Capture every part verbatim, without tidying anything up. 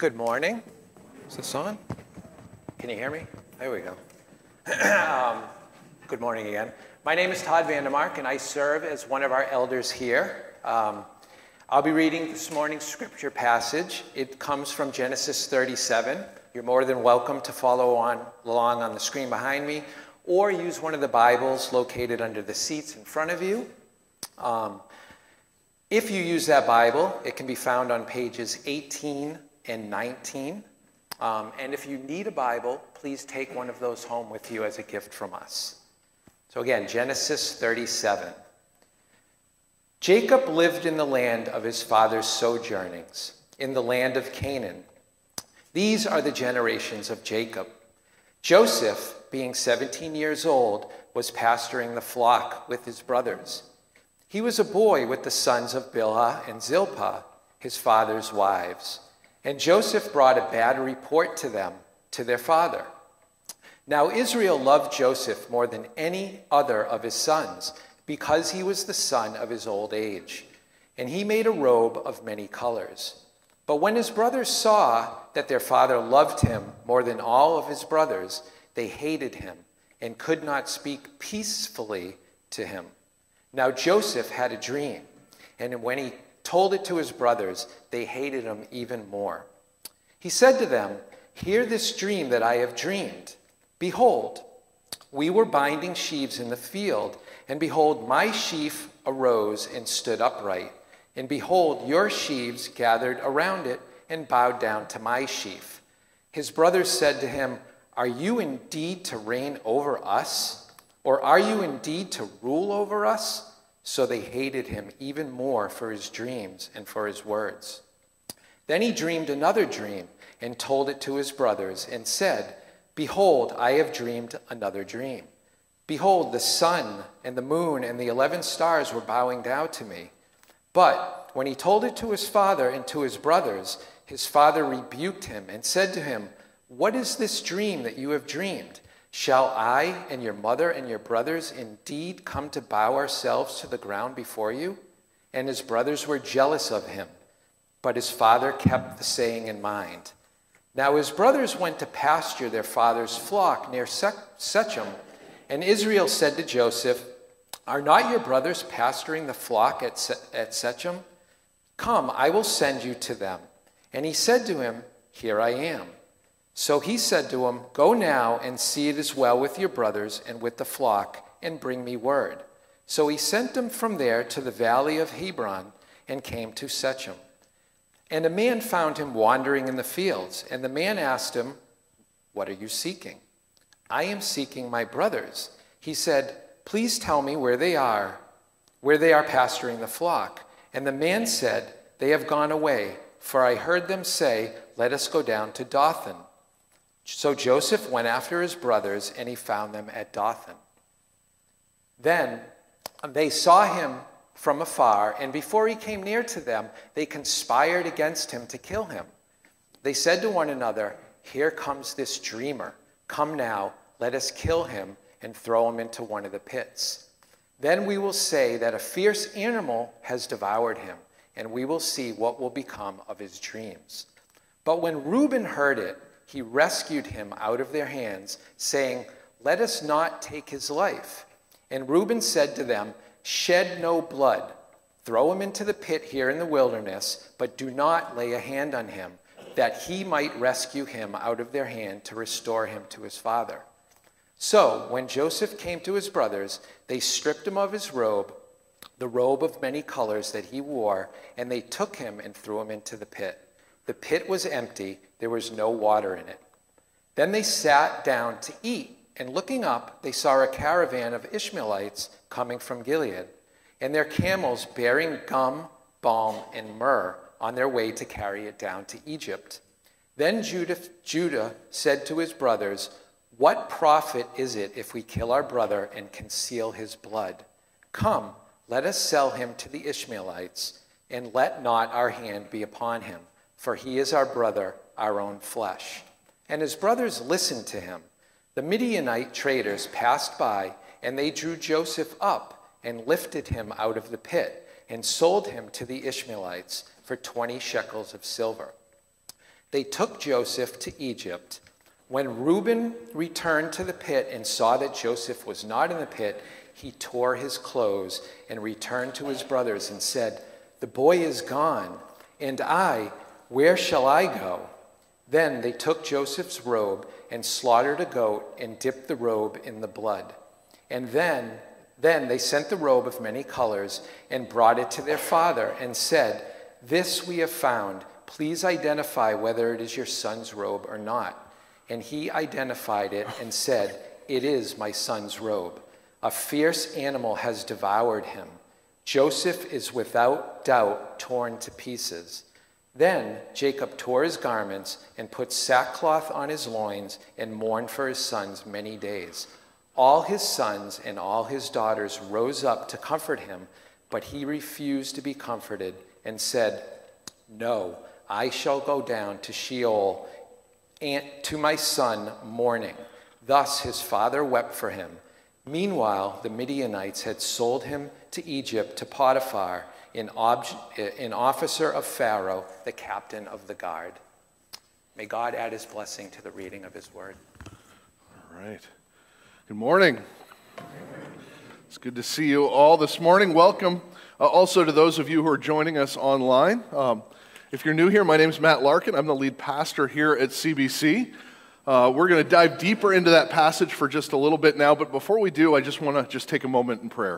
Good morning. Is this on? Can you hear me? There we go. um, good morning again. My name is Todd Vandermark, and I serve as one of our elders here. Um, I'll be reading this morning's scripture passage. It comes from Genesis thirty-seven. You're more than welcome to follow on along on the screen behind me, or use one of the Bibles located under the seats in front of you. Um, if you use that Bible, it can be found on pages eighteen and nineteen. Um, and if you need a Bible, please take one of those home with you as a gift from us. So again, Genesis thirty-seven. Jacob lived in the land of his father's sojournings, in the land of Canaan. These are the generations of Jacob. Joseph, being seventeen years old, was pasturing the flock with his brothers. He was a boy with the sons of Bilhah and Zilpah, his father's wives. And Joseph brought a bad report to them, to their father. Now Israel loved Joseph more than any other of his sons, because he was the son of his old age. And he made a robe of many colors. But when his brothers saw that their father loved him more than all of his brothers, they hated him and could not speak peacefully to him. Now Joseph had a dream, and when he told it to his brothers, they hated him even more. He said to them, "Hear this dream that I have dreamed. Behold, we were binding sheaves in the field, and behold, my sheaf arose and stood upright. And behold, your sheaves gathered around it and bowed down to my sheaf." His brothers said to him, "Are you indeed to reign over us? Or are you indeed to rule over us?" So they hated him even more for his dreams and for his words. Then he dreamed another dream and told it to his brothers and said, "Behold, I have dreamed another dream. Behold, the sun and the moon and the eleven stars were bowing down to me." But when he told it to his father and to his brothers, his father rebuked him and said to him, "What is this dream that you have dreamed? Shall I and your mother and your brothers indeed come to bow ourselves to the ground before you?" And his brothers were jealous of him, but his father kept the saying in mind. Now his brothers went to pasture their father's flock near Shechem, and Israel said to Joseph, "Are not your brothers pasturing the flock at Shechem? Come, I will send you to them." And he said to him, "Here I am." So he said to him, "Go now and see it is well with your brothers and with the flock, and bring me word." So he sent them from there to the valley of Hebron and came to Shechem. And a man found him wandering in the fields, and the man asked him, "What are you seeking?" "I am seeking my brothers." He said, "Please tell me where they are, where they are pasturing the flock." And the man said, "They have gone away, for I heard them say, 'Let us go down to Dothan.'" So Joseph went after his brothers, and he found them at Dothan. Then they saw him from afar, and before he came near to them, they conspired against him to kill him. They said to one another, "Here comes this dreamer. Come now, let us kill him and throw him into one of the pits. Then we will say that a fierce animal has devoured him, and we will see what will become of his dreams." But when Reuben heard it, he rescued him out of their hands, saying, "Let us not take his life." And Reuben said to them, "Shed no blood. Throw him into the pit here in the wilderness, but do not lay a hand on him, that he might rescue him out of their hand to restore him to his father." So when Joseph came to his brothers, they stripped him of his robe, the robe of many colors that he wore, and they took him and threw him into the pit. The pit was empty, there was no water in it. Then they sat down to eat, and looking up, they saw a caravan of Ishmaelites coming from Gilead, and their camels bearing gum, balm, and myrrh on their way to carry it down to Egypt. Then Judah, Judah said to his brothers, "What profit is it if we kill our brother and conceal his blood? Come, let us sell him to the Ishmaelites, and let not our hand be upon him, for he is our brother, our own flesh." And his brothers listened to him. The Midianite traders passed by, and they drew Joseph up and lifted him out of the pit and sold him to the Ishmaelites for twenty shekels of silver. They took Joseph to Egypt. When Reuben returned to the pit and saw that Joseph was not in the pit, he tore his clothes and returned to his brothers and said, "The boy is gone, and I, where shall I go?" Then they took Joseph's robe and slaughtered a goat and dipped the robe in the blood. And then, then they sent the robe of many colors and brought it to their father and said, "This we have found. Please identify whether it is your son's robe or not." And he identified it and said, "It is my son's robe. A fierce animal has devoured him. Joseph is without doubt torn to pieces." Then Jacob tore his garments and put sackcloth on his loins and mourned for his sons many days. All his sons and all his daughters rose up to comfort him, but he refused to be comforted and said, "No, I shall go down to Sheol and to my son mourning." Thus his father wept for him. Meanwhile, the Midianites had sold him to Egypt to Potiphar, an, ob- an officer of Pharaoh, the captain of the guard. May God add his blessing to the reading of his word. All right. Good morning. It's good to see you all this morning. Welcome uh, also to those of you who are joining us online. Um, if you're new here, my name is Matt Larkin. I'm the lead pastor here at C B C. Uh, we're going to dive deeper into that passage for just a little bit now, but before we do, I just want to just take a moment in prayer.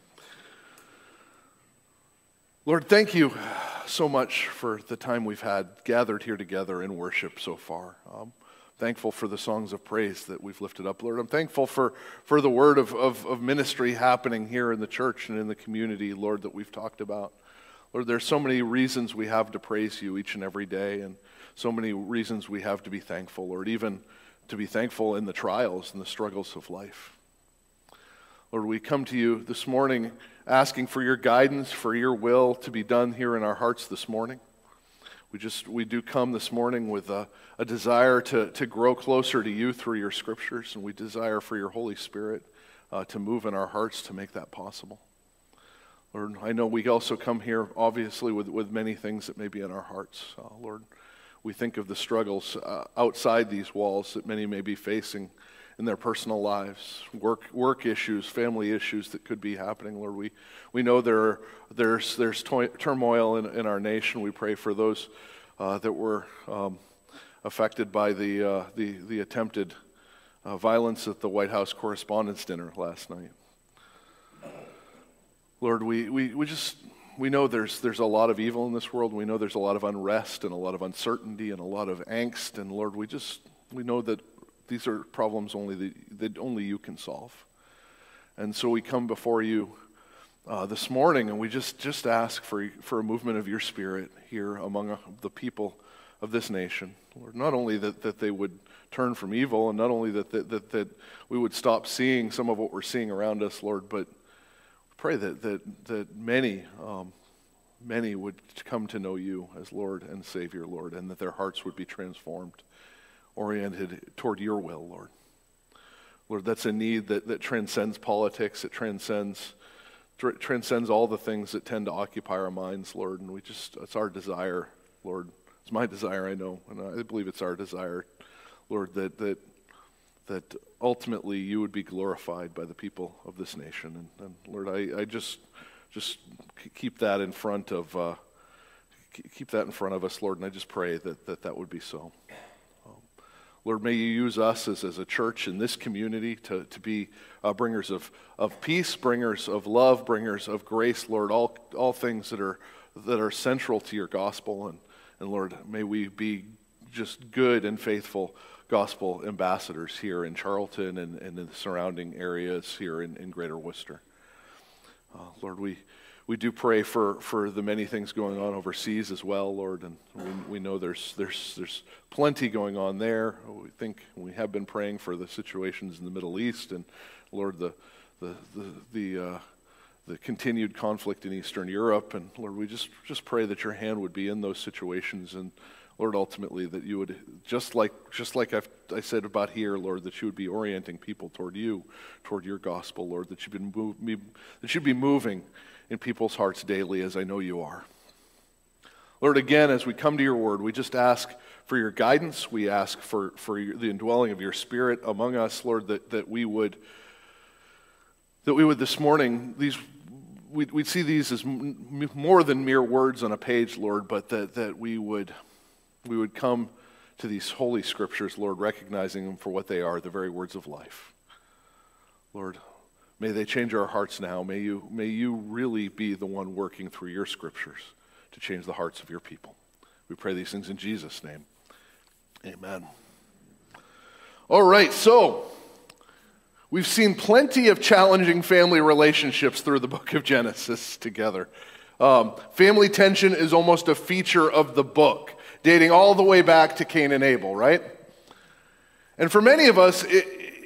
Lord, thank you so much for the time we've had gathered here together in worship so far. Um, thankful for the songs of praise that we've lifted up, Lord. I'm thankful for, for the word of, of, of ministry happening here in the church and in the community, Lord, that we've talked about. Lord, there's so many reasons we have to praise you each and every day, and so many reasons we have to be thankful, Lord, even to be thankful in the trials and the struggles of life. Lord, we come to you this morning asking for your guidance, for your will to be done here in our hearts this morning. We just, we do come this morning with a, a desire to, to grow closer to you through your scriptures, and we desire for your Holy Spirit uh, to move in our hearts to make that possible. Lord, I know we also come here, obviously, with, with many things that may be in our hearts. Uh, Lord, we think of the struggles uh, outside these walls that many may be facing in their personal lives, work work issues, family issues that could be happening. Lord, we, we know there are, there's there's to- turmoil in, in our nation. We pray for those uh, that were um, affected by the uh, the, the attempted uh, violence at the White House Correspondents' Dinner last night. Lord, we, we, we just we know there's there's a lot of evil in this world. We know there's a lot of unrest and a lot of uncertainty and a lot of angst. And Lord, we just we know that these are problems only that, that only you can solve. And so we come before you uh, this morning, and we just, just ask for for a movement of your Spirit here among the people of this nation. Lord, not only that, that they would turn from evil, and not only that, that that that we would stop seeing some of what we're seeing around us, Lord, but pray that that that many um, many would come to know you as Lord and Savior, Lord, and that their hearts would be transformed, oriented toward your will, Lord. Lord, that's a need that, that transcends politics. It transcends tr- transcends all the things that tend to occupy our minds, Lord. And we just, it's our desire, Lord. It's my desire, I know, and I believe it's our desire, Lord, that that that ultimately you would be glorified by the people of this nation. And, and Lord, I, I just just keep that in front of uh, keep that in front of us, Lord. And I just pray that that, that would be so. Lord, may you use us as, as a church in this community to, to be uh, bringers of, of peace, bringers of love, bringers of grace, Lord, all all things that are that are central to your gospel. And, and Lord, may we be just good and faithful gospel ambassadors here in Charlton and, and in the surrounding areas here in, in Greater Worcester. Uh, Lord, we We do pray for, for the many things going on overseas as well, Lord, and we, we know there's there's there's plenty going on there. We think we have been praying for the situations in the Middle East, and Lord, the the the the, uh, the continued conflict in Eastern Europe, and Lord, we just just pray that your hand would be in those situations, and Lord, ultimately that you would, just like just like I've, I said about here, Lord, that you would be orienting people toward you, toward your gospel, Lord, that you'd be move, that you'd be moving in people's hearts daily, as I know you are. Lord, again, as we come to your word, we just ask for your guidance. We ask for, for your, the indwelling of your Spirit among us, Lord, that, that we would that we would this morning, these we'd, we'd see these as m- more than mere words on a page, Lord, but that, that we would we would come to these holy scriptures, Lord, recognizing them for what they are, the very words of life. Lord, may they change our hearts now. May you, may you really be the one working through your scriptures to change the hearts of your people. We pray these things in Jesus' name. Amen. All right, so we've seen plenty of challenging family relationships through the book of Genesis together. Um, family tension is almost a feature of the book, dating all the way back to Cain and Abel, right? And for many of us, it,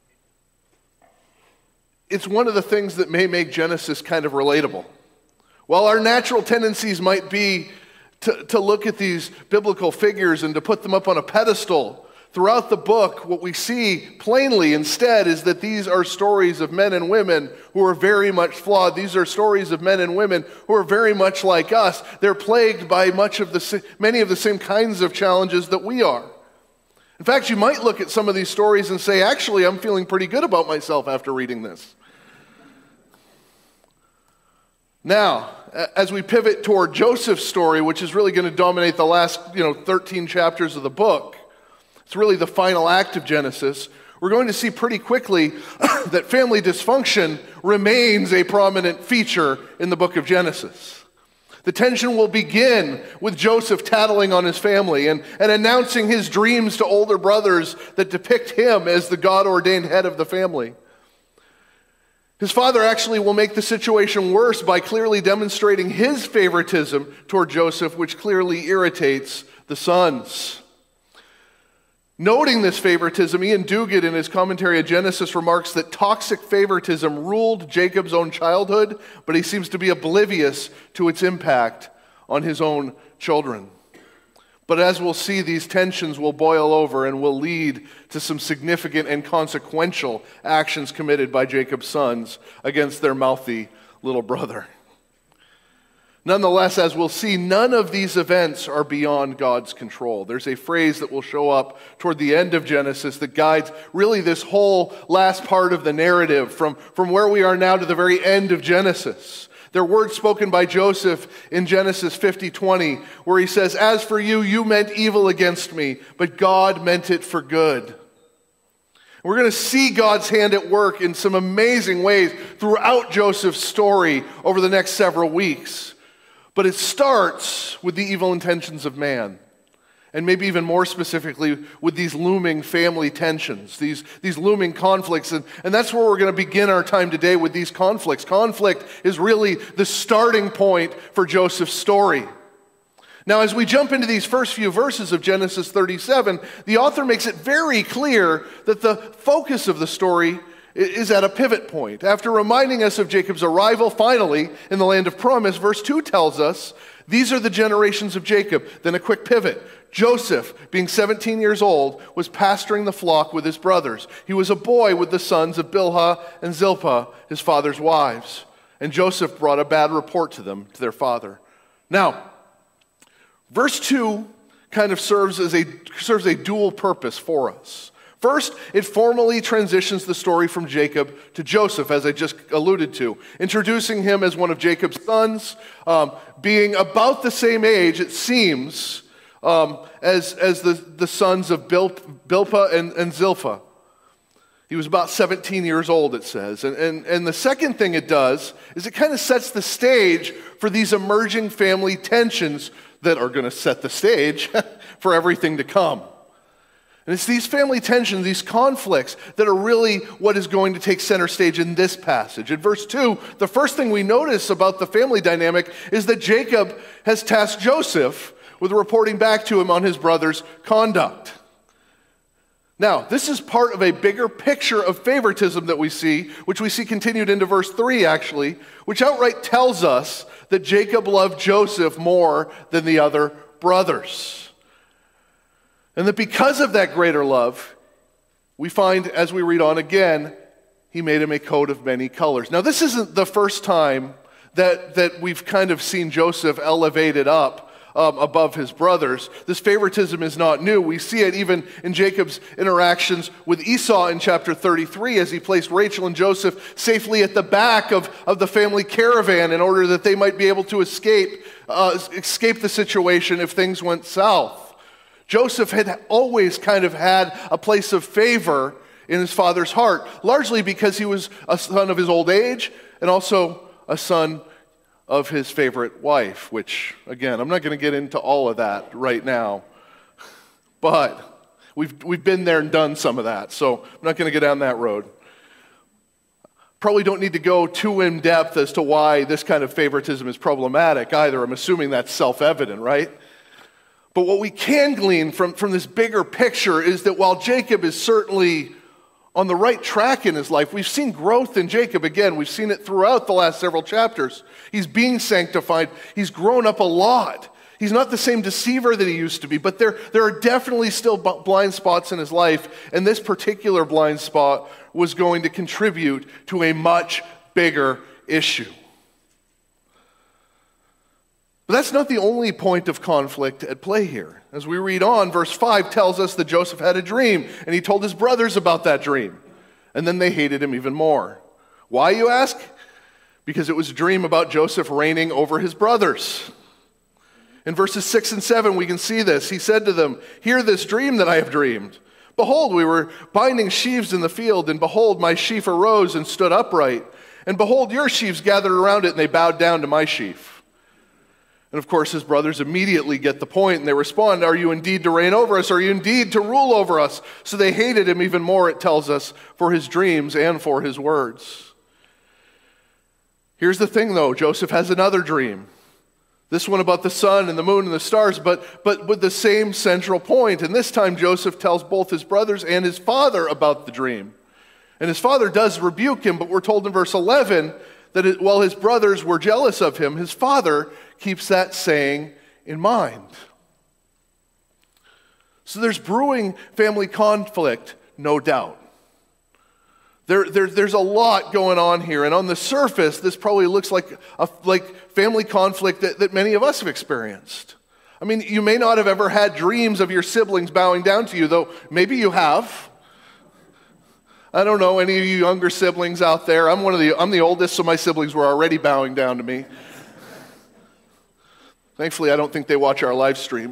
it's one of the things that may make Genesis kind of relatable. While our natural tendencies might be to, to look at these biblical figures and to put them up on a pedestal, throughout the book, what we see plainly instead is that these are stories of men and women who are very much flawed. These are stories of men and women who are very much like us. They're plagued by much of the many of the same kinds of challenges that we are. In fact, you might look at some of these stories and say, actually, I'm feeling pretty good about myself after reading this. Now, as we pivot toward Joseph's story, which is really going to dominate the last, you know, thirteen chapters of the book, it's really the final act of Genesis, we're going to see pretty quickly that family dysfunction remains a prominent feature in the book of Genesis. The tension will begin with Joseph tattling on his family and, and announcing his dreams to older brothers that depict him as the God-ordained head of the family. His father actually will make the situation worse by clearly demonstrating his favoritism toward Joseph, which clearly irritates the sons. Noting this favoritism, Ian Duguid in his commentary of Genesis remarks that toxic favoritism ruled Jacob's own childhood, but he seems to be oblivious to its impact on his own children. But as we'll see, these tensions will boil over and will lead to some significant and consequential actions committed by Jacob's sons against their mouthy little brother. Nonetheless, as we'll see, none of these events are beyond God's control. There's a phrase that will show up toward the end of Genesis that guides really this whole last part of the narrative from, from where we are now to the very end of Genesis. They're words spoken by Joseph in Genesis fifty twenty, where he says, "As for you, you meant evil against me, but God meant it for good." We're going to see God's hand at work in some amazing ways throughout Joseph's story over the next several weeks. But it starts with the evil intentions of man. And maybe even more specifically with these looming family tensions, these, these looming conflicts. And, and that's where we're going to begin our time today with these conflicts. Conflict is really the starting point for Joseph's story. Now, as we jump into these first few verses of Genesis thirty-seven, the author makes it very clear that the focus of the story is at a pivot point. After reminding us of Jacob's arrival finally in the land of promise, verse two tells us, these are the generations of Jacob. Then a quick pivot. Joseph, being seventeen years old, was pasturing the flock with his brothers. He was a boy with the sons of Bilhah and Zilpah, his father's wives. And Joseph brought a bad report to them, to their father. Now, verse two kind of serves as a, serves a dual purpose for us. First, it formally transitions the story from Jacob to Joseph, as I just alluded to, introducing him as one of Jacob's sons, um, being about the same age, it seems, um, as, as the, the sons of Bil, Bilpah and, and Zilpah. He was about seventeen years old, it says. And, and, and the second thing it does is it kind of sets the stage for these emerging family tensions that are going to set the stage for everything to come. And it's these family tensions, these conflicts, that are really what is going to take center stage in this passage. In verse two, the first thing we notice about the family dynamic is that Jacob has tasked Joseph with reporting back to him on his brother's conduct. Now, this is part of a bigger picture of favoritism that we see, which we see continued into verse three, actually, which outright tells us that Jacob loved Joseph more than the other brothers. And that because of that greater love, we find, as we read on again, he made him a coat of many colors. Now, this isn't the first time that, that we've kind of seen Joseph elevated up um, above his brothers. This favoritism is not new. We see it even in Jacob's interactions with Esau in chapter thirty-three as he placed Rachel and Joseph safely at the back of, of the family caravan in order that they might be able to escape, uh, escape the situation if things went south. Joseph had always kind of had a place of favor in his father's heart, largely because he was a son of his old age and also a son of his favorite wife, which, again, I'm not going to get into all of that right now, but we've, we've been there and done some of that, so I'm not going to get down that road. Probably don't need to go too in depth as to why this kind of favoritism is problematic either. I'm assuming that's self-evident, right? But what we can glean from, from this bigger picture is that while Jacob is certainly on the right track in his life, we've seen growth in Jacob. Again, we've seen it throughout the last several chapters. He's being sanctified. He's grown up a lot. He's not the same deceiver that he used to be, but there, there are definitely still blind spots in his life, and this particular blind spot was going to contribute to a much bigger issue. But that's not the only point of conflict at play here. As we read on, verse five tells us that Joseph had a dream, and he told his brothers about that dream. And then they hated him even more. Why, you ask? Because it was a dream about Joseph reigning over his brothers. In verses six and seven, we can see this. He said to them, "Hear this dream that I have dreamed. Behold, we were binding sheaves in the field, and behold, my sheaf arose and stood upright. And behold, your sheaves gathered around it, and they bowed down to my sheaf." And of course, his brothers immediately get the point, and they respond, "Are you indeed to reign over us? Are you indeed to rule over us?" So they hated him even more, it tells us, for his dreams and for his words. Here's the thing, though. Joseph has another dream. This one about the sun and the moon and the stars, but, but with the same central point. And this time, Joseph tells both his brothers and his father about the dream. And his father does rebuke him, but we're told in verse eleven that it, while his brothers were jealous of him, his father keeps that saying in mind. So there's brewing family conflict, no doubt. There, there, there's a lot going on here, and on the surface, this probably looks like a like family conflict that, that many of us have experienced. I mean, you may not have ever had dreams of your siblings bowing down to you, though maybe you have. I don't know, any of you younger siblings out there? I'm one of the, I'm the oldest, so my siblings were already bowing down to me. Thankfully, I don't think they watch our live stream.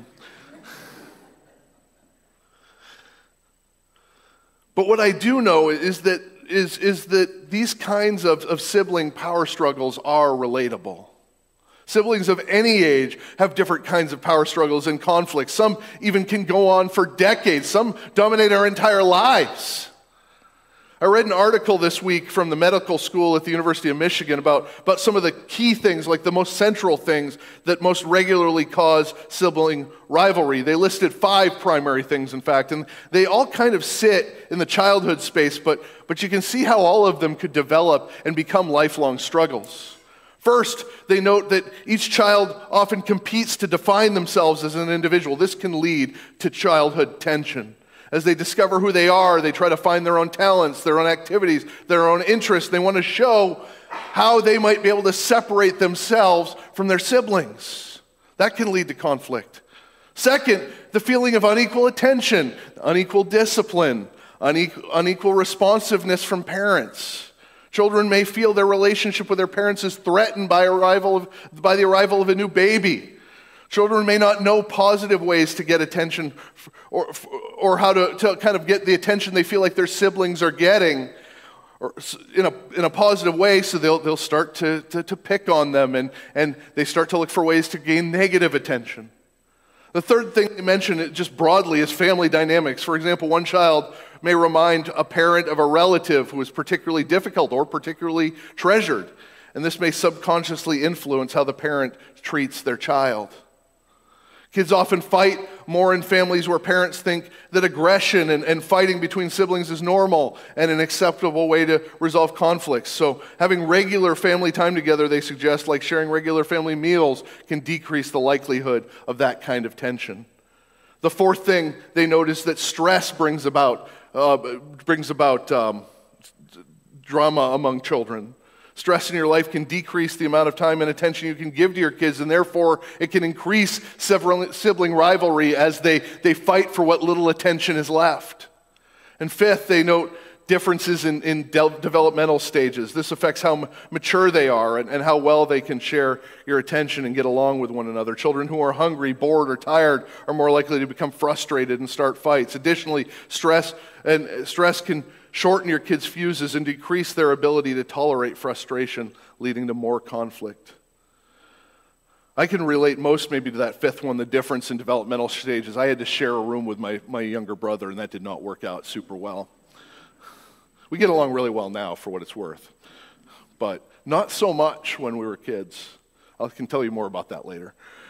But what I do know is that is, is that these kinds of, of sibling power struggles are relatable. Siblings of any age have different kinds of power struggles and conflicts. Some even can go on for decades. Some dominate our entire lives. I read an article this week from the medical school at the University of Michigan about, about some of the key things, like the most central things that most regularly cause sibling rivalry. They listed five primary things, in fact, and they all kind of sit in the childhood space, but, but you can see how all of them could develop and become lifelong struggles. First, they note that each child often competes to define themselves as an individual. This can lead to childhood tension. As they discover who they are, they try to find their own talents, their own activities, their own interests. They want to show how they might be able to separate themselves from their siblings. That can lead to conflict. Second, the feeling of unequal attention, unequal discipline, unequal, unequal responsiveness from parents. Children may feel their relationship with their parents is threatened by, arrival of, by the arrival of a new baby. Children may not know positive ways to get attention or, or how to, to kind of get the attention they feel like their siblings are getting or in a, in a positive way, so they'll, they'll start to, to, to pick on them, and, and they start to look for ways to gain negative attention. The third thing they mention just broadly is family dynamics. For example, one child may remind a parent of a relative who is particularly difficult or particularly treasured, and this may subconsciously influence how the parent treats their child. Kids often fight more in families where parents think that aggression and, and fighting between siblings is normal and an acceptable way to resolve conflicts. So having regular family time together, they suggest, like sharing regular family meals, can decrease the likelihood of that kind of tension. The fourth thing they notice that stress brings about, uh, brings about um, drama among children. Stress in your life can decrease the amount of time and attention you can give to your kids, and therefore it can increase sibling rivalry as they, they fight for what little attention is left. And fifth, they note differences in, in de- developmental stages. This affects how m- mature they are and, and how well they can share your attention and get along with one another. Children who are hungry, bored, or tired are more likely to become frustrated and start fights. Additionally, stress and stress can shorten your kids' fuses and decrease their ability to tolerate frustration, leading to more conflict. I can relate most maybe to that fifth one, the difference in developmental stages. I had to share a room with my, my younger brother, and that did not work out super well. We get along really well now, for what it's worth, but not so much when we were kids. I can tell you more about that later.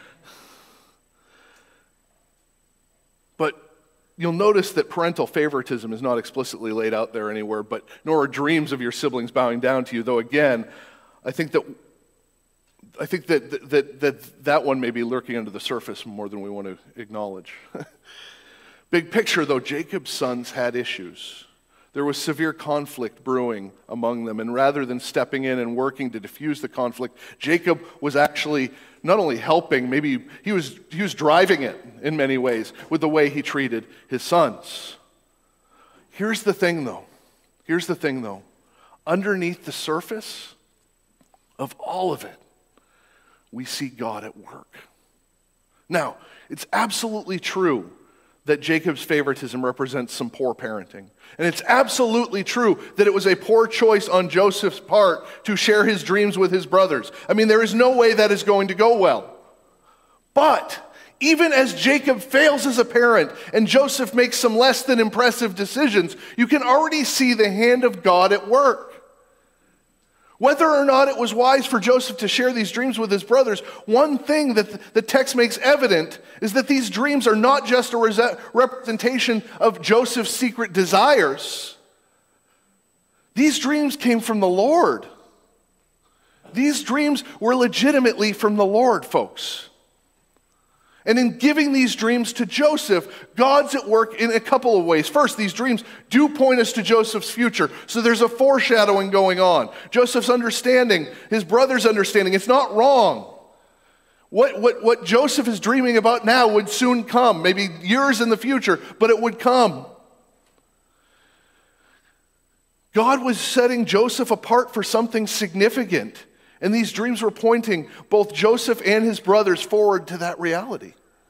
But you'll notice that parental favoritism is not explicitly laid out there anywhere, but nor are dreams of your siblings bowing down to you, though again, I think that I think that that that, that one may be lurking under the surface more than we want to acknowledge. Big picture, though, Jacob's sons had issues. There was severe conflict brewing among them, and rather than stepping in and working to diffuse the conflict, Jacob was actually not only helping, maybe he was, he was driving it in many ways with the way he treated his sons. Here's the thing, though. Here's the thing, though. Underneath the surface of all of it, we see God at work. Now, it's absolutely true that Jacob's favoritism represents some poor parenting. And it's absolutely true that it was a poor choice on Joseph's part to share his dreams with his brothers. I mean, there is no way that is going to go well. But even as Jacob fails as a parent and Joseph makes some less than impressive decisions, you can already see the hand of God at work. Whether or not it was wise for Joseph to share these dreams with his brothers, one thing that the text makes evident is that these dreams are not just a representation of Joseph's secret desires. These dreams came from the Lord. These dreams were legitimately from the Lord, folks. And in giving these dreams to Joseph, God's at work in a couple of ways. First, these dreams do point us to Joseph's future. So there's a foreshadowing going on. Joseph's understanding, his brother's understanding, it's not wrong. What, what, what Joseph is dreaming about now would soon come, maybe years in the future, but it would come. God was setting Joseph apart for something significant. And these dreams were pointing both Joseph and his brothers forward to that reality.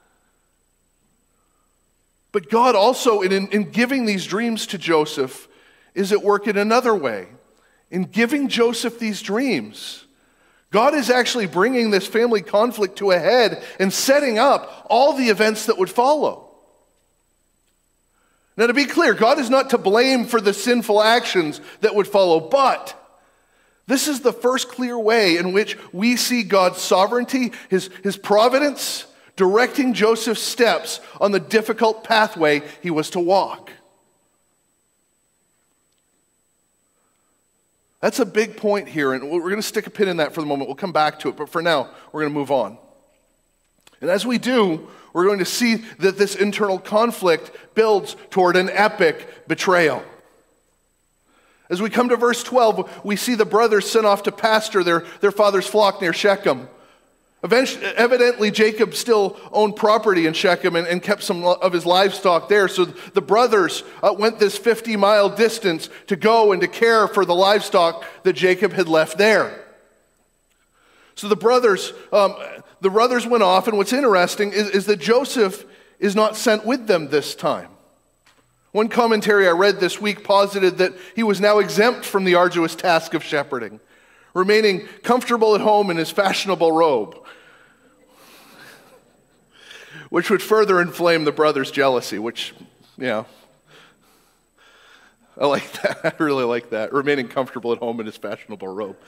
But God also, in, in giving these dreams to Joseph, is at work in another way. In giving Joseph these dreams, God is actually bringing this family conflict to a head and setting up all the events that would follow. Now, to be clear, God is not to blame for the sinful actions that would follow, but this is the first clear way in which we see God's sovereignty, his, his providence, directing Joseph's steps on the difficult pathway he was to walk. That's a big point here, and we're going to stick a pin in that for the moment. We'll come back to it, but for now, we're going to move on. And as we do, we're going to see that this internal conflict builds toward an epic betrayal. As we come to verse twelve, we see the brothers sent off to pasture their, their father's flock near Shechem. Eventually, evidently, Jacob still owned property in Shechem and, and kept some of his livestock there. So the brothers uh, went this fifty-mile distance to go and to care for the livestock that Jacob had left there. So the brothers, um, the brothers went off, and what's interesting is, is that Joseph is not sent with them this time. One commentary I read this week posited that he was now exempt from the arduous task of shepherding, remaining comfortable at home in his fashionable robe, which would further inflame the brothers' jealousy, which, you know, I like that. I really like that, remaining comfortable at home in his fashionable robe.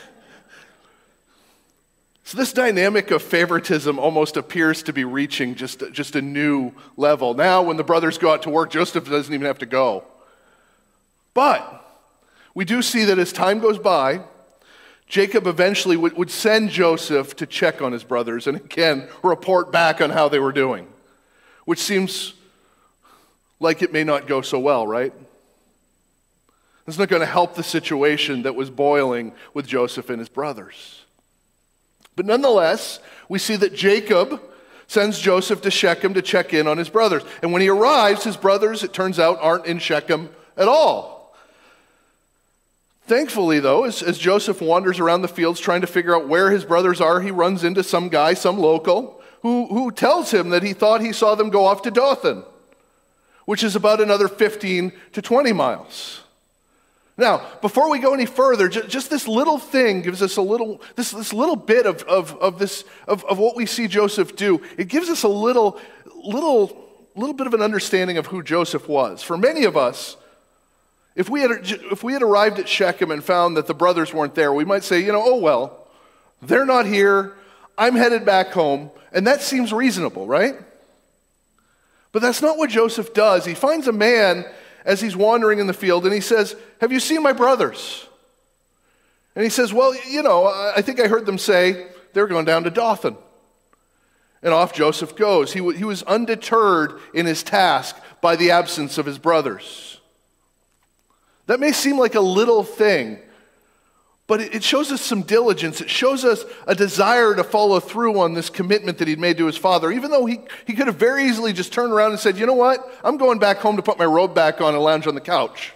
So this dynamic of favoritism almost appears to be reaching just, just a new level. Now, when the brothers go out to work, Joseph doesn't even have to go. But we do see that as time goes by, Jacob eventually would, would send Joseph to check on his brothers and again report back on how they were doing, which seems like it may not go so well, right? It's not going to help the situation that was boiling with Joseph and his brothers. But nonetheless, we see that Jacob sends Joseph to Shechem to check in on his brothers. And when he arrives, his brothers, it turns out, aren't in Shechem at all. Thankfully, though, as, as Joseph wanders around the fields trying to figure out where his brothers are, he runs into some guy, some local, who, who tells him that he thought he saw them go off to Dothan, which is about another fifteen to twenty miles. Now, before we go any further, just, just this little thing gives us a little, this, this little bit of, of, of this, of, of what we see Joseph do. It gives us a little, little, little bit of an understanding of who Joseph was. For many of us, if we had, if we had arrived at Shechem and found that the brothers weren't there, we might say, you know, oh well, they're not here, I'm headed back home, and that seems reasonable, right? But that's not what Joseph does. He finds a man as he's wandering in the field, and he says, have you seen my brothers? And he says, well, you know, I think I heard them say they're going down to Dothan. And off Joseph goes. He, w- he was undeterred in his task by the absence of his brothers. That may seem like a little thing, but it shows us some diligence. It shows us a desire to follow through on this commitment that he'd made to his father, even though he, he could have very easily just turned around and said, you know what, I'm going back home to put my robe back on and lounge on the couch.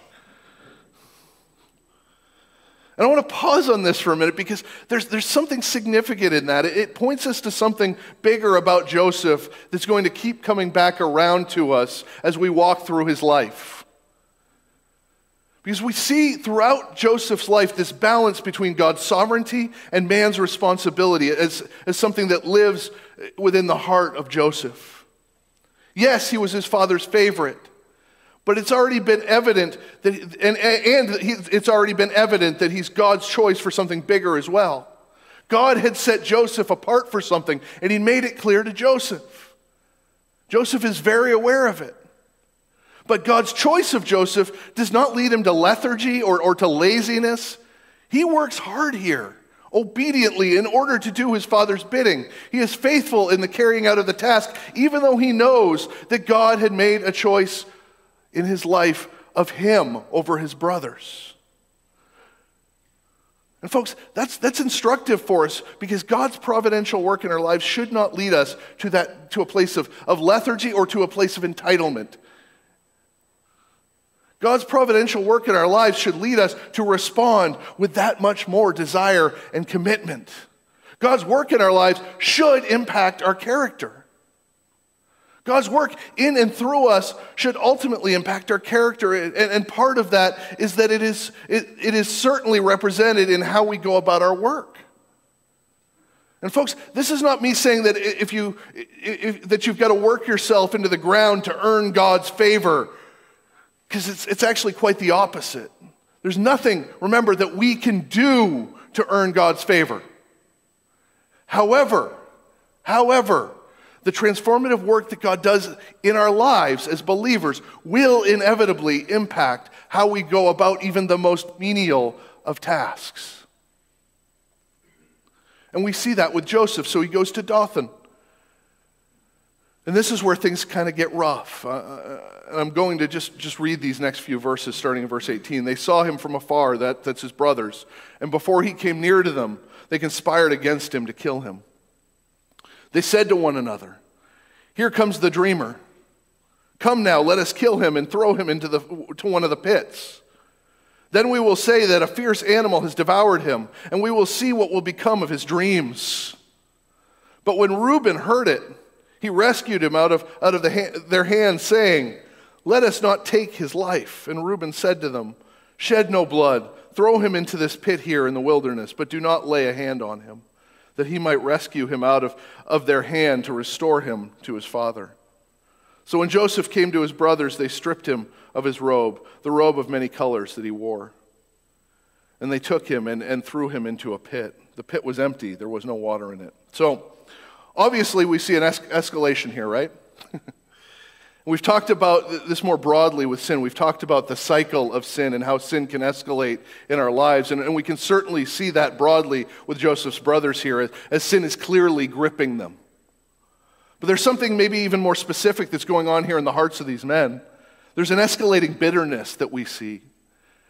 And I want to pause on this for a minute because there's, there's something significant in that. It, it points us to something bigger about Joseph that's going to keep coming back around to us as we walk through his life. Because we see throughout Joseph's life this balance between God's sovereignty and man's responsibility as, as something that lives within the heart of Joseph. Yes, he was his father's favorite, but it's already been evident that, and, and he, it's already been evident that he's God's choice for something bigger as well. God had set Joseph apart for something, and he made it clear to Joseph. Joseph is very aware of it. But God's choice of Joseph does not lead him to lethargy or, or to laziness. He works hard here, obediently, in order to do his father's bidding. He is faithful in the carrying out of the task, even though he knows that God had made a choice in his life of him over his brothers. And folks, that's, that's instructive for us because God's providential work in our lives should not lead us to, that, to a place of, of lethargy or to a place of entitlement. God's providential work in our lives should lead us to respond with that much more desire and commitment. God's work in our lives should impact our character. God's work in and through us should ultimately impact our character, and, and part of that is that it is, it, it is certainly represented in how we go about our work. And folks, this is not me saying that if you if, that you've got to work yourself into the ground to earn God's favor, because it's, it's actually quite the opposite. There's nothing, remember, that we can do to earn God's favor. However, however, the transformative work that God does in our lives as believers will inevitably impact how we go about even the most menial of tasks. And we see that with Joseph, so he goes to Dothan. And this is where things kind of get rough. Uh, and I'm going to just, just read these next few verses, starting in verse eighteen. They saw him from afar, that, that's his brothers, and before he came near to them, they conspired against him to kill him. They said to one another, here comes the dreamer. Come now, let us kill him and throw him into the, to one of the pits. Then we will say that a fierce animal has devoured him, and we will see what will become of his dreams. But when Reuben heard it, he rescued him out of, out of the ha- their hands, saying, let us not take his life. And Reuben said to them, shed no blood. Throw him into this pit here in the wilderness, but do not lay a hand on him, that he might rescue him out of, of their hand to restore him to his father. So when Joseph came to his brothers, they stripped him of his robe, the robe of many colors that he wore. And they took him and, and threw him into a pit. The pit was empty. There was no water in it. So obviously, we see an es- escalation here, right? We've talked about this more broadly with sin. We've talked about the cycle of sin and how sin can escalate in our lives. And, and we can certainly see that broadly with Joseph's brothers here as, as sin is clearly gripping them. But there's something maybe even more specific that's going on here in the hearts of these men. There's an escalating bitterness that we see.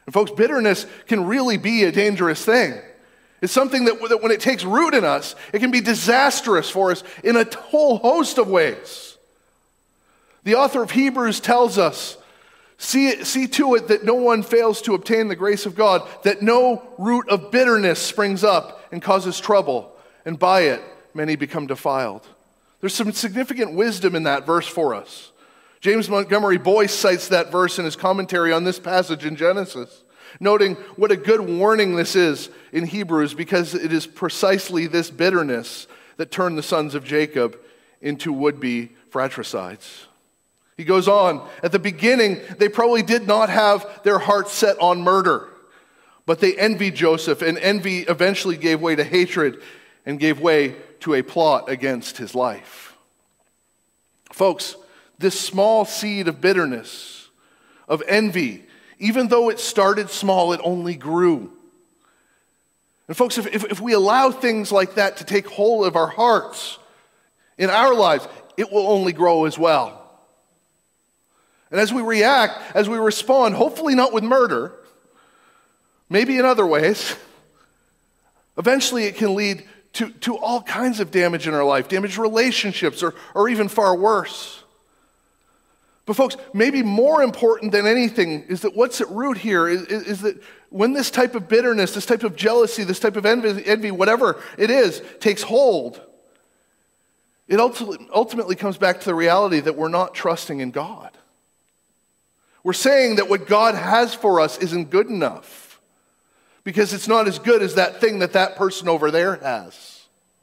And folks, bitterness can really be a dangerous thing. It's something that, that when it takes root in us, it can be disastrous for us in a whole host of ways. The author of Hebrews tells us, see, see to it that no one fails to obtain the grace of God, that no root of bitterness springs up and causes trouble, and by it many become defiled. There's some significant wisdom in that verse for us. James Montgomery Boyce cites that verse in his commentary on this passage in Genesis, noting what a good warning this is in Hebrews, because it is precisely this bitterness that turned the sons of Jacob into would-be fratricides. He goes on, at the beginning, they probably did not have their hearts set on murder, but they envied Joseph, and envy eventually gave way to hatred and gave way to a plot against his life. Folks, this small seed of bitterness, of envy, even though it started small, it only grew. And folks, if, if, if we allow things like that to take hold of our hearts, in our lives, it will only grow as well. And as we react, as we respond, hopefully not with murder, maybe in other ways, eventually it can lead to, to all kinds of damage in our life, damaged relationships, or, or even far worse. But folks, maybe more important than anything is that what's at root here is, is, is that when this type of bitterness, this type of jealousy, this type of envy, envy, whatever it is, takes hold, it ultimately, ultimately comes back to the reality that we're not trusting in God. We're saying that what God has for us isn't good enough because it's not as good as that thing that that person over there has.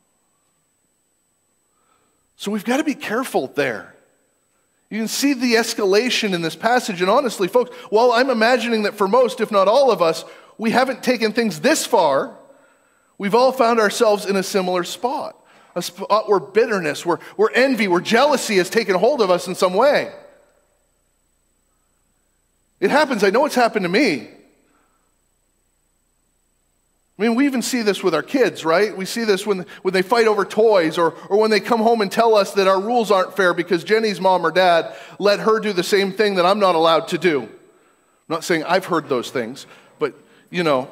So we've got to be careful there. You can see the escalation in this passage, and honestly, folks, while I'm imagining that for most, if not all of us, we haven't taken things this far, we've all found ourselves in a similar spot, a spot where bitterness, where, where envy, where jealousy has taken hold of us in some way. It happens. I know it's happened to me. I mean, we even see this with our kids, right? We see this when, when they fight over toys, or, or when they come home and tell us that our rules aren't fair because Jenny's mom or dad let her do the same thing that I'm not allowed to do. I'm not saying I've heard those things, but, you know.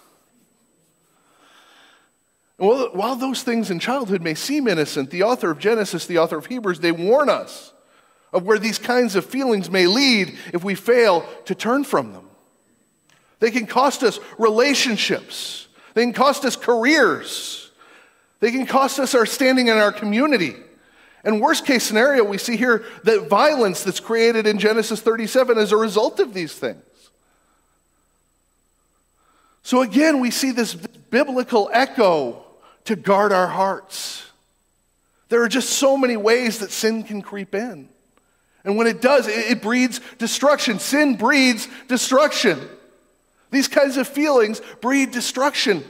Well, while those things in childhood may seem innocent, the author of Genesis, the author of Hebrews, they warn us of where these kinds of feelings may lead if we fail to turn from them. They can cost us relationships. They can cost us careers. They can cost us our standing in our community. And worst case scenario, we see here that violence that's created in Genesis thirty-seven as a result of these things. So again, we see this biblical echo to guard our hearts. There are just so many ways that sin can creep in. And when it does, it, it breeds destruction. Sin breeds destruction. These kinds of feelings breed destruction.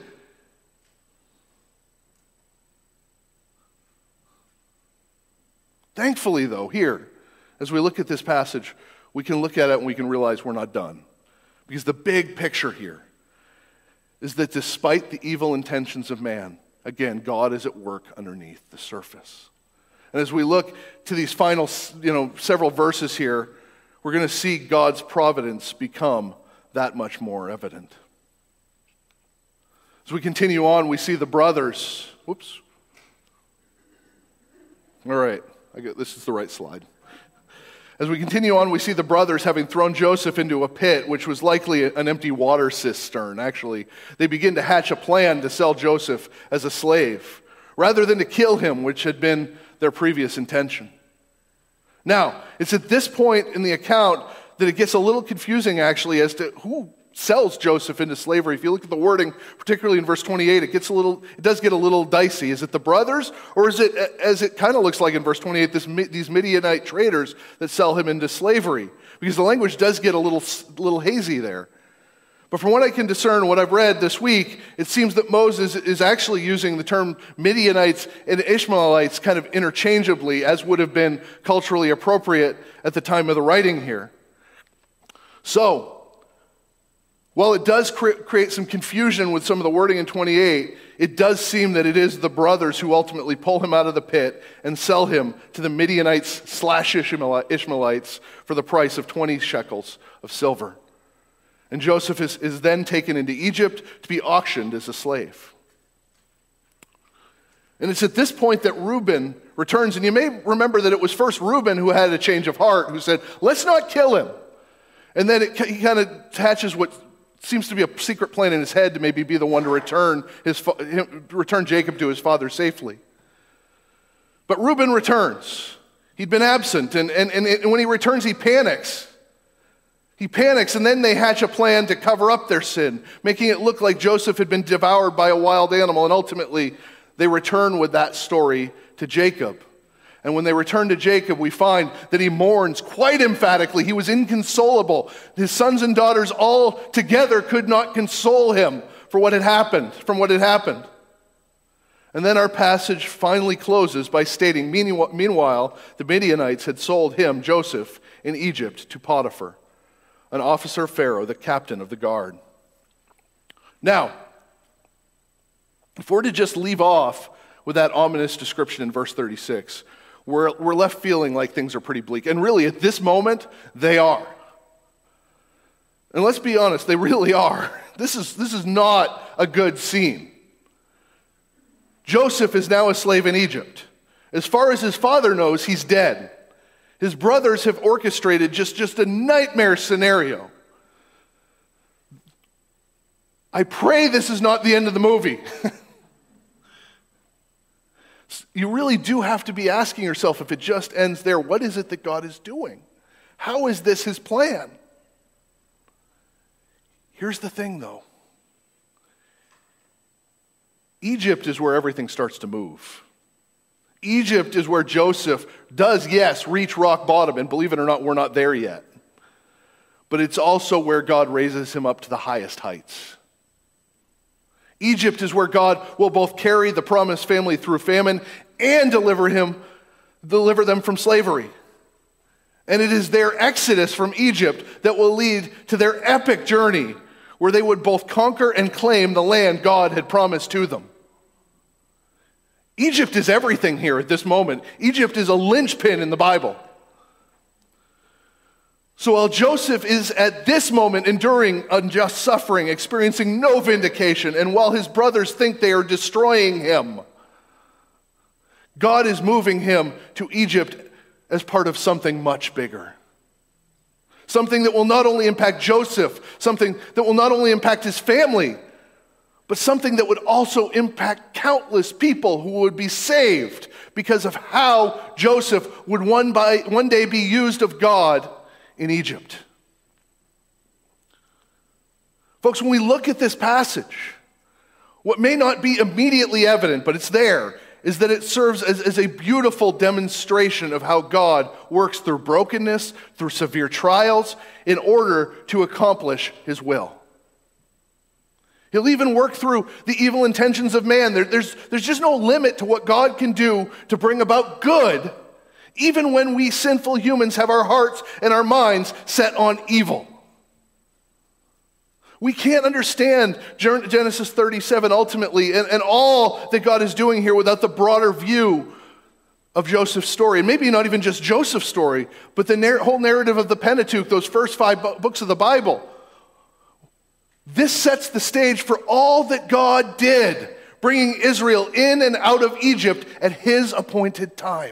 Thankfully, though, here, as we look at this passage, we can look at it and we can realize we're not done. Because the big picture here is that despite the evil intentions of man, again, God is at work underneath the surface. And as we look to these final, you know, several verses here, we're going to see God's providence become that much more evident. As we continue on, we see the brothers. Whoops. All right, I get, this is the right slide. As we continue on, we see the brothers having thrown Joseph into a pit, which was likely an empty water cistern, actually. They begin to hatch a plan to sell Joseph as a slave, rather than to kill him, which had been their previous intention. Now, it's at this point in the account that it gets a little confusing, actually, as to who sells Joseph into slavery. If you look at the wording, particularly in verse twenty-eight, it gets a little, it does get a little dicey. Is it the brothers, or is it, as it kind of looks like in verse twenty-eight, this, these Midianite traders that sell him into slavery? Because the language does get a little, little hazy there. But from what I can discern, what I've read this week, it seems that Moses is actually using the term Midianites and Ishmaelites kind of interchangeably, as would have been culturally appropriate at the time of the writing here. So, while it does cre- create some confusion with some of the wording in twenty-eight, it does seem that it is the brothers who ultimately pull him out of the pit and sell him to the Midianites slash Ishmaelites for the price of twenty shekels of silver. And Joseph is, is then taken into Egypt to be auctioned as a slave. And it's at this point that Reuben returns. And you may remember that it was first Reuben who had a change of heart, who said, let's not kill him. And then it, he kind of hatches what seems to be a secret plan in his head to maybe be the one to return, his, return Jacob to his father safely. But Reuben returns. He'd been absent, and, and, and when he returns, he panics. He panics, and then they hatch a plan to cover up their sin, making it look like Joseph had been devoured by a wild animal, and ultimately they return with that story to Jacob. And when they return to Jacob, we find that he mourns quite emphatically. He was inconsolable. His sons and daughters all together could not console him for what had happened, from what had happened. And then our passage finally closes by stating, meanwhile, the Midianites had sold him, Joseph, in Egypt to Potiphar, an officer of Pharaoh, the captain of the guard. Now, if we're to just leave off with that ominous description in verse thirty-six, we're, we're left feeling like things are pretty bleak. And really, at this moment, they are. And let's be honest, they really are. This is, this is not a good scene. Joseph is now a slave in Egypt. As far as his father knows, he's dead. His brothers have orchestrated just, just a nightmare scenario. I pray this is not the end of the movie. You really do have to be asking yourself, if it just ends there, what is it that God is doing? How is this his plan? Here's the thing, though. Egypt is where everything starts to move. Egypt is where Joseph does, yes, reach rock bottom, and believe it or not, we're not there yet. But it's also where God raises him up to the highest heights. Egypt is where God will both carry the promised family through famine and deliver him, deliver them from slavery. And it is their exodus from Egypt that will lead to their epic journey, where they would both conquer and claim the land God had promised to them. Egypt is everything here at this moment. Egypt is a linchpin in the Bible. So while Joseph is at this moment enduring unjust suffering, experiencing no vindication, and while his brothers think they are destroying him, God is moving him to Egypt as part of something much bigger. Something that will not only impact Joseph, something that will not only impact his family, but something that would also impact countless people who would be saved because of how Joseph would one, by, one day be used of God in Egypt. Folks, when we look at this passage, what may not be immediately evident, but it's there, is that it serves as, as a beautiful demonstration of how God works through brokenness, through severe trials, in order to accomplish his will. He'll even work through the evil intentions of man. There, there's, there's just no limit to what God can do to bring about good, even when we sinful humans have our hearts and our minds set on evil. We can't understand Genesis thirty-seven ultimately and, and all that God is doing here without the broader view of Joseph's story. And maybe not even just Joseph's story, but the narr- whole narrative of the Pentateuch, those first five bu- books of the Bible. This sets the stage for all that God did, bringing Israel in and out of Egypt at his appointed time.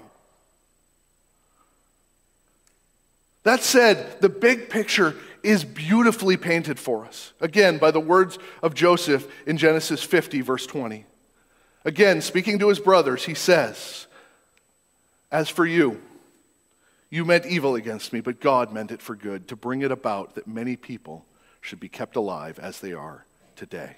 That said, the big picture is beautifully painted for us. Again, by the words of Joseph in Genesis fifty, verse twenty. Again, speaking to his brothers, he says, "As for you, you meant evil against me, but God meant it for good, to bring it about that many people should be kept alive as they are today."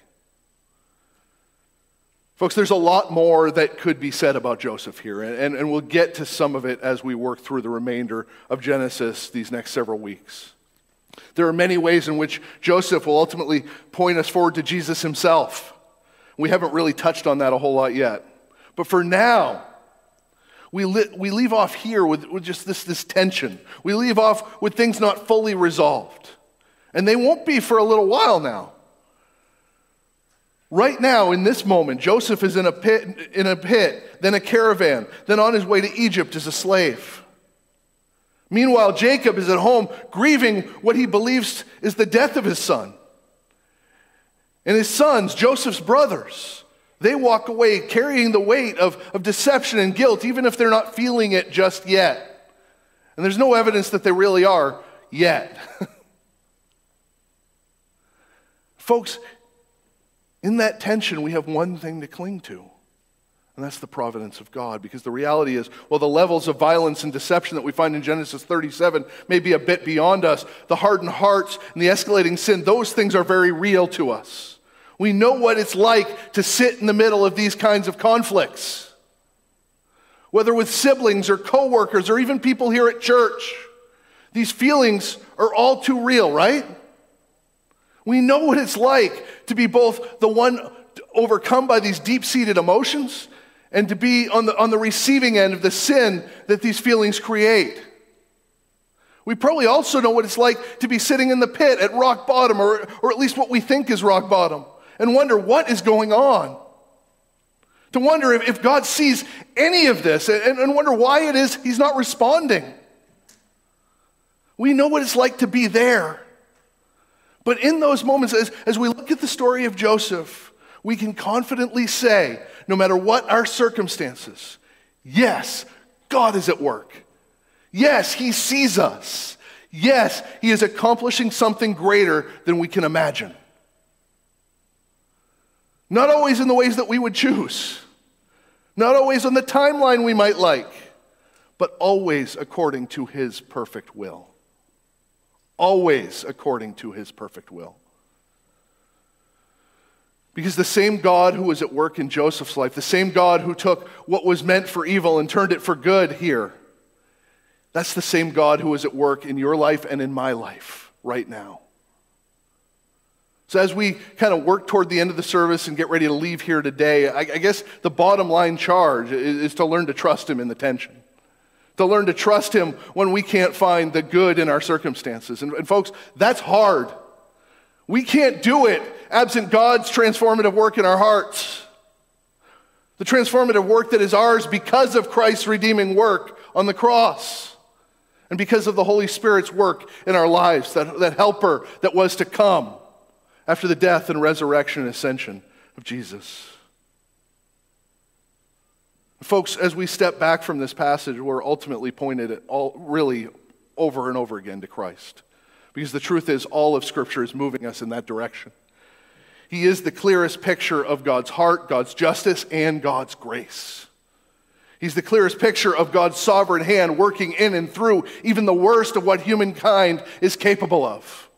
Folks, there's a lot more that could be said about Joseph here, and, and we'll get to some of it as we work through the remainder of Genesis these next several weeks. There are many ways in which Joseph will ultimately point us forward to Jesus himself. We haven't really touched on that a whole lot yet. But for now, we, li- we leave off here with, with just this, this tension. We leave off with things not fully resolved. And they won't be for a little while now. Right now, in this moment, Joseph is in a pit, in a pit, then a caravan, then on his way to Egypt as a slave. Meanwhile, Jacob is at home grieving what he believes is the death of his son. And his sons, Joseph's brothers, they walk away carrying the weight of, of deception and guilt, even if they're not feeling it just yet. And there's no evidence that they really are yet. Folks, in that tension, we have one thing to cling to. And that's the providence of God, because the reality is, while the levels of violence and deception that we find in Genesis thirty-seven may be a bit beyond us, the hardened hearts and the escalating sin, those things are very real to us. We know what it's like to sit in the middle of these kinds of conflicts, whether with siblings or coworkers or even people here at church. These feelings are all too real, right? We know what it's like to be both the one overcome by these deep-seated emotions and to be on the, on the receiving end of the sin that these feelings create. We probably also know what it's like to be sitting in the pit at rock bottom, or, or at least what we think is rock bottom, and wonder what is going on. To wonder if, if God sees any of this, and, and wonder why it is he's not responding. We know what it's like to be there. But in those moments, as, as we look at the story of Joseph, we can confidently say, no matter what our circumstances, yes, God is at work. Yes, he sees us. Yes, he is accomplishing something greater than we can imagine. Not always in the ways that we would choose. Not always on the timeline we might like, but always according to his perfect will. Always according to his perfect will. Because the same God who was at work in Joseph's life, the same God who took what was meant for evil and turned it for good here, that's the same God who is at work in your life and in my life right now. So as we kind of work toward the end of the service and get ready to leave here today, I, I guess the bottom line charge is, is to learn to trust him in the tension. To learn to trust him when we can't find the good in our circumstances. And, and folks, that's hard. We can't do it absent God's transformative work in our hearts. The transformative work that is ours because of Christ's redeeming work on the cross. And because of the Holy Spirit's work in our lives, that, that helper that was to come after the death and resurrection and ascension of Jesus. Folks, as we step back from this passage, we're ultimately pointed at all, really over and over again to Christ. Because the truth is, all of Scripture is moving us in that direction. He is the clearest picture of God's heart, God's justice, and God's grace. He's the clearest picture of God's sovereign hand working in and through even the worst of what humankind is capable of.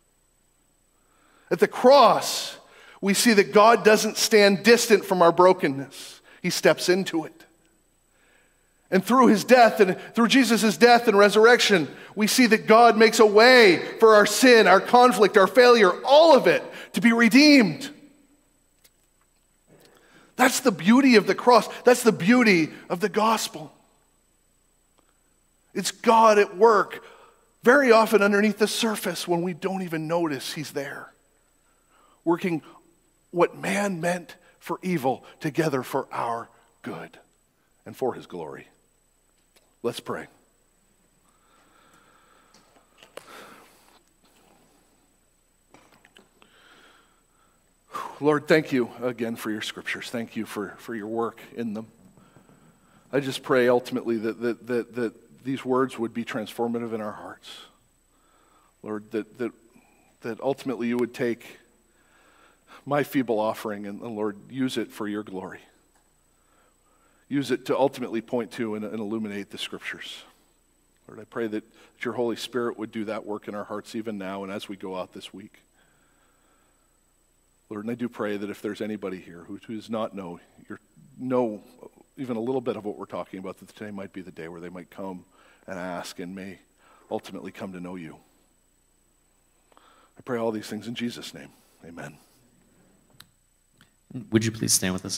At the cross, we see that God doesn't stand distant from our brokenness. He steps into it. And through his death and through Jesus' death and resurrection, we see that God makes a way for our sin, our conflict, our failure, all of it to be redeemed. That's the beauty of the cross. That's the beauty of the gospel. It's God at work, very often underneath the surface when we don't even notice he's there, working what man meant for evil together for our good and for his glory. Let's pray. Lord, thank you again for your scriptures. Thank you for, for your work in them. I just pray ultimately that, that, that, that these words would be transformative in our hearts. Lord, that, that, that ultimately you would take my feeble offering and, and Lord, use it for your glory. Use it to ultimately point to and, and illuminate the scriptures. Lord, I pray that your Holy Spirit would do that work in our hearts even now and as we go out this week. Lord, and I do pray that if there's anybody here who, who does not know, your, know even a little bit of what we're talking about, that today might be the day where they might come and ask and may ultimately come to know you. I pray all these things in Jesus' name. Amen. Would you please stand with us?